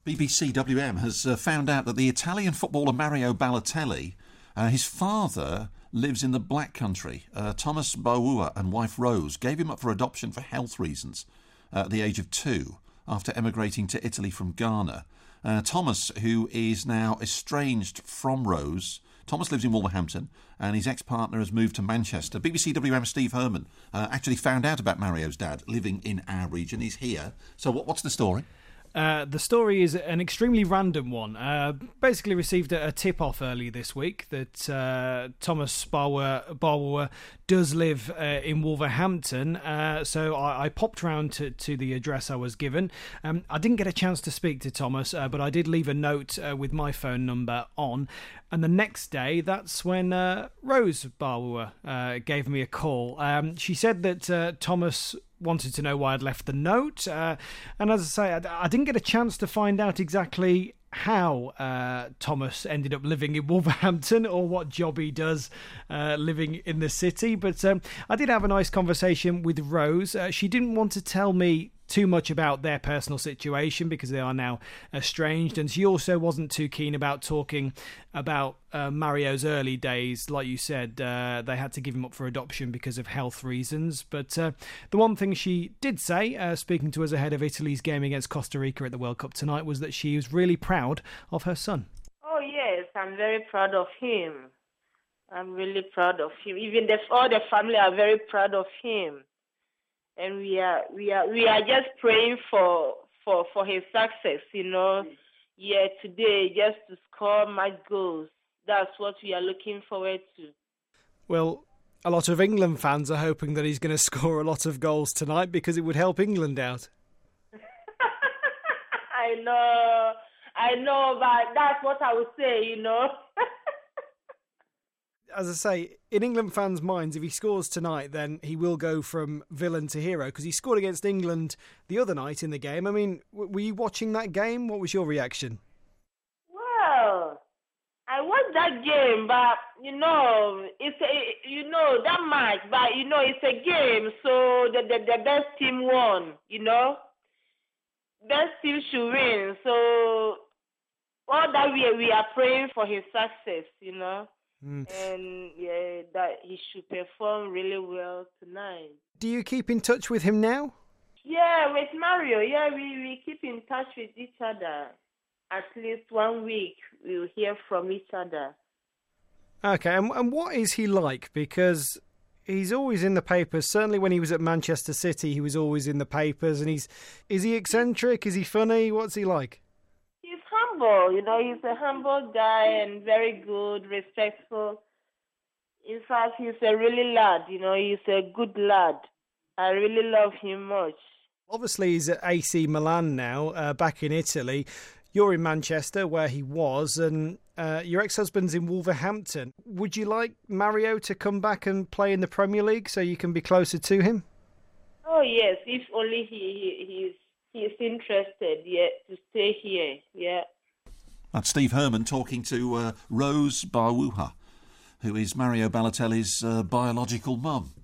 BBC WM has found out that the Italian footballer Mario Balotelli, his father lives in the Black Country. Thomas Bauua and wife Rose gave him up for adoption for health reasons at the age of 2 after emigrating to Italy from Ghana. Thomas, who is now estranged from Rose, Thomas lives in Wolverhampton and his ex-partner has moved to Manchester. BBC WM Steve Herman actually found out about Mario's dad living in our region. He's here. So what's the story? The story is an extremely random one. Basically received a tip-off early this week that Thomas Bauua does live in Wolverhampton. So I popped round to the address I was given. I didn't get a chance to speak to Thomas, but I did leave a note with my phone number on. And the next day, that's when Rose Bauua gave me a call. She said that Thomas wanted to know why I'd left the note. And as I say, I didn't get a chance to find out exactly how Thomas ended up living in Wolverhampton or what job he does living in the city. But I did have a nice conversation with Rose. She didn't want to tell me too much about their personal situation because they are now estranged, and she also wasn't too keen about talking about Mario's early days. Like you said, they had to give him up for adoption because of health reasons. But the one thing she did say, speaking to us ahead of Italy's game against Costa Rica at the World Cup tonight, was that she was really proud of her son. Oh yes, I'm very proud of him. I'm really proud of him. Even all the family are very proud of him. And we are just praying for his success, Yeah, today, just to score much goals. That's what we are looking forward to. Well, a lot of England fans are hoping that he's going to score a lot of goals tonight because it would help England out. I know, but that's what I would say, As I say, in England fans' minds, if he scores tonight, then he will go from villain to hero, because he scored against England the other night in the game. I mean, were you watching that game? What was your reaction? Well, I watched that game, but, it's that match, but, it's a game, so the best team won, Best team should win, so all that we are praying for his success, And that he should perform really well tonight. Do you keep in touch with him now? Yeah, with Mario. Yeah, we keep in touch with each other. At least 1 week we'll hear from each other. Okay, and what is he like? Because he's always in the papers. Certainly when he was at Manchester City, he was always in the papers. And is he eccentric? Is he funny? What's he like? He's humble, he's a humble guy and very good, respectful. In fact, he's a really lad, he's a good lad. I really love him much. Obviously, he's at AC Milan now, back in Italy. You're in Manchester, where he was, and your ex-husband's in Wolverhampton. Would you like Mario to come back and play in the Premier League so you can be closer to him? Oh, yes, if only he's interested, to stay here, That's Steve Herman talking to Rose Bauua, who is Mario Balotelli's biological mum.